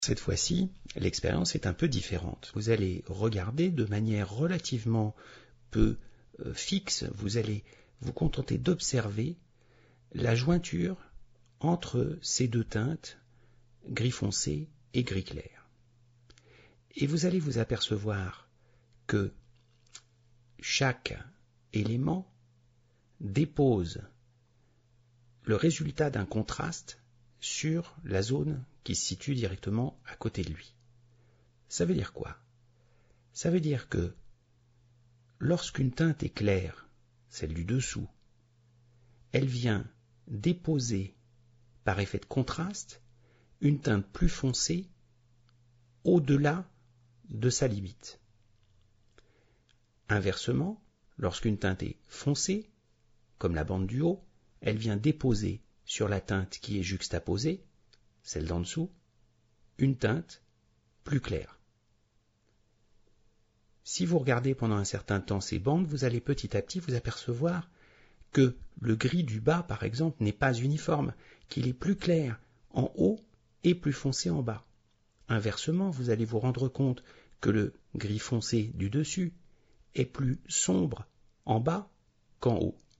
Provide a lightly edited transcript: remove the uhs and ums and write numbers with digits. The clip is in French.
Cette fois-ci, l'expérience est un peu différente. Vous allez regarder de manière relativement peu fixe, vous allez vous contenter d'observer la jointure entre ces deux teintes, gris foncé et gris clair. Et vous allez vous apercevoir que chaque élément dépose le résultat d'un contraste sur la zone qui se situe directement à côté de lui. Ça veut dire quoi? Ça veut dire que lorsqu'une teinte est claire, celle du dessous, elle vient déposer, par effet de contraste, une teinte plus foncée au-delà de sa limite. Inversement, lorsqu'une teinte est foncée, comme la bande du haut, elle vient déposer sur la teinte qui est juxtaposée, celle d'en dessous, une teinte plus claire. Si vous regardez pendant un certain temps ces bandes, vous allez petit à petit vous apercevoir que le gris du bas, par exemple, n'est pas uniforme, qu'il est plus clair en haut et plus foncé en bas. Inversement, vous allez vous rendre compte que le gris foncé du dessus est plus sombre en bas qu'en haut.